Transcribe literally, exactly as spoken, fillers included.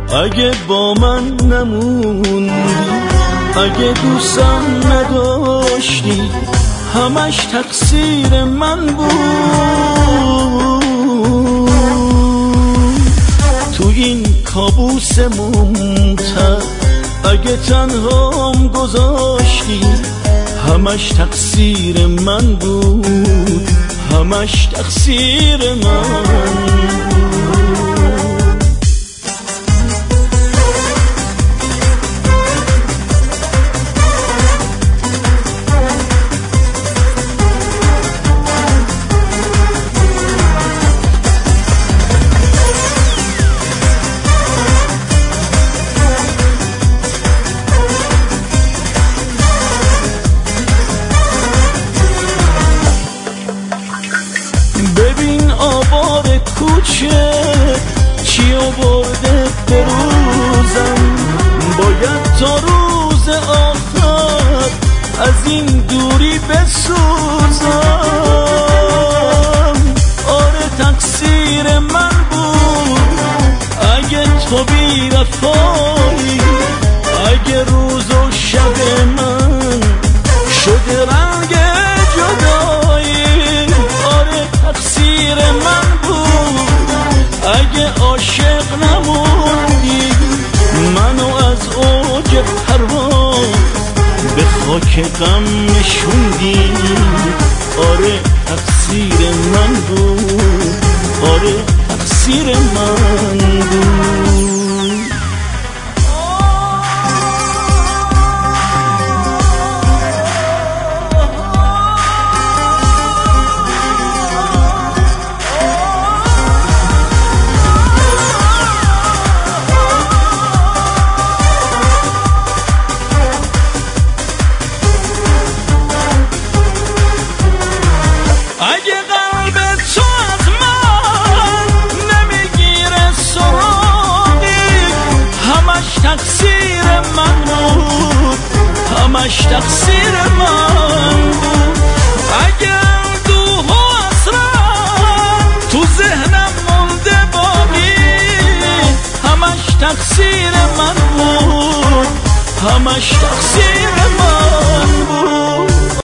اگه با من نموندی، اگه دوستم نداشتی، همش تقصیر من بود. تو این کابوس ممتد اگه تنهام گذاشتی، همش تقصیر من بود، همش تقصیر من بود. ببین آوار کوچه چی آورده به روزم، باید تا روز آخر از این دوری بسوزم. آره تقصیر من بود اگه تو بی وفایی، اگه روز و شب من شده رنگ جدایی. آره تقصیر من بود اگه عاشق نموندی، منو از اوج پرواز به خاک غم نشوندی. آره تقصیر من بود، آره تقصیر من بود. اگه قلب تو از من نمیگیره سراغی، همش تقصیر من بود، همش تقصیر من بود. اگه اندوه و اسرار تو ذهنم مونده باقی، همش تقصیر من بود، همش تقصیر من بود.